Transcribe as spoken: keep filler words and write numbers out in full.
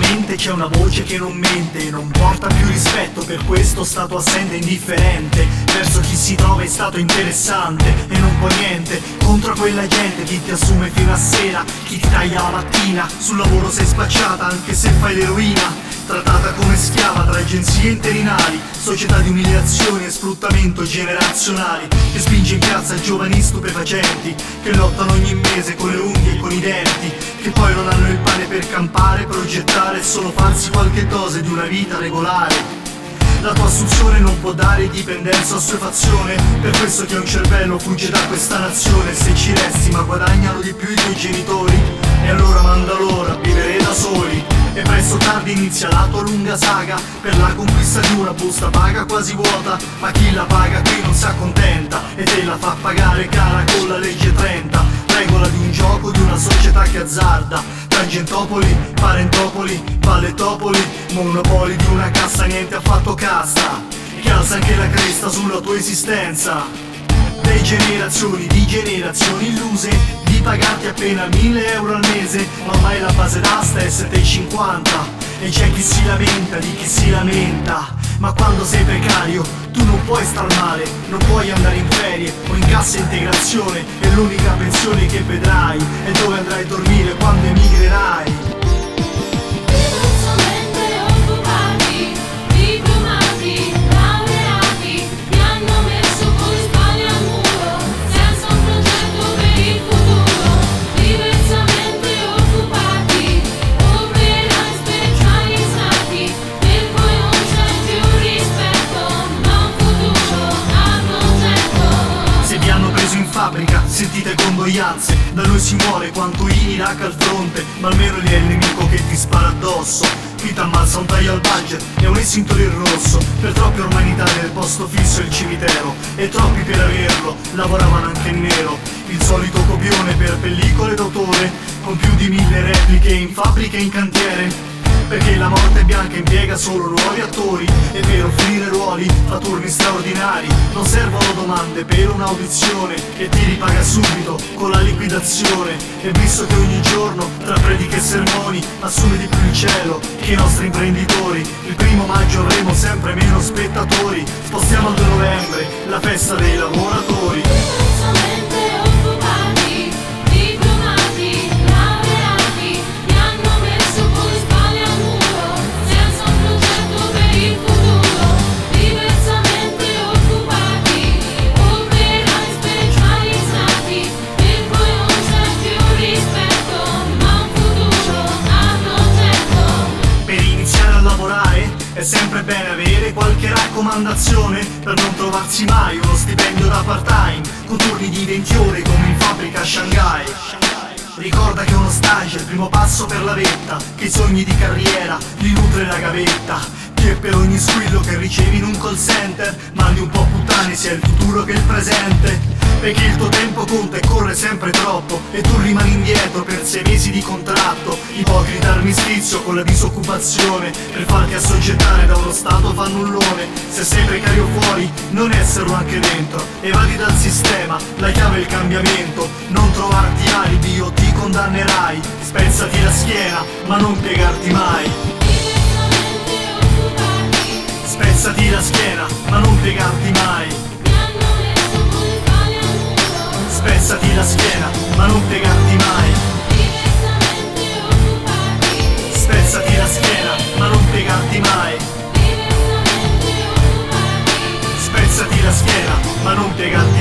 mente c'è una voce che non mente, non porta più rispetto per questo stato assente e indifferente verso chi si trova in stato interessante e non può niente contro quella gente, chi ti assume fino a sera, chi ti taglia la mattina, sul lavoro sei spacciata anche se fai l'eroina, trattata come schiava tra agenzie interinali, società di umiliazioni e sfruttamento generazionali, che spinge in piazza giovani stupefacenti che lottano ogni mese con le unghie e con i denti, che poi non hanno il pane per campare, progettare e solo farsi qualche dose di una vita regolare. La tua assunzione non può dare dipendenza o assuefazione, per questo che un cervello fugge da questa nazione. Se ci resti ma guadagnano di più i tuoi genitori, e allora manda loro a vivere da soli. E presto o tardi inizia la tua lunga saga per la conquista di una busta paga quasi vuota, ma chi la paga qui non si accontenta e te la fa pagare cara con la legge trenta, regola di un gioco, di una società che azzarda. Tangentopoli, parentopoli, pallettopoli, monopoli di una cassa niente affatto casta, che alza anche la cresta sulla tua esistenza. Dei generazioni di generazioni illuse di pagarti appena mille euro al mese, ma ormai la base d'asta è sette e cinquanta. E c'è chi si lamenta di chi si lamenta, ma quando sei precario tu non puoi star male, non puoi andare in ferie o in cassa integrazione, e l'unica pensione che vedrai è dove andrai a dormire quando emigrerai. Sentite condoglianze, da noi si muore quanto in Iraq al fronte, ma almeno lì è il nemico che ti spara addosso. Qui t'ammazza un taglio al budget e un estintor in rosso, per troppi ormai in Italia il posto fisso è il cimitero, e troppi per averlo lavoravano anche in nero. Il solito copione per pellicole d'autore, con più di mille repliche in fabbriche e in cantiere, perché la morte bianca impiega solo nuovi attori, e per offrire ruoli a turni straordinari non servono domande per un'audizione, e ti ripaga subito con la liquidazione. E visto che ogni giorno tra prediche e sermoni assume di più il cielo che i nostri imprenditori, il primo maggio avremo sempre meno spettatori. Spostiamo al due novembre la festa dei lavoratori. È sempre bene avere qualche raccomandazione per non trovarsi mai uno stipendio da part time con turni di venti ore come in fabbrica a Shanghai. Ricorda che uno stage è il primo passo per la vetta, che i sogni di carriera li nutre la gavetta, che per ogni squillo che ricevi in un call center mandi un po' puttane sia il futuro che il presente, perché il tuo tempo conta e corre sempre troppo e tu rimani indietro per sei mesi di contratto. Ipocrita armistizio con la disoccupazione per farti assoggettare da uno stato fannullone. Se sei precario fuori non esserlo anche dentro, evadi dal sistema, la chiave è il cambiamento. Non trovarti alibi o ti condannerai, spezzati la schiena ma non piegarti mai. Spezzati la schiena ma non piegarti mai. Spezzati la schiena ma non piegarti mai. Spezzati la schiena ma non piegarti mai. Spezzati la schiena ma non piegarti mai.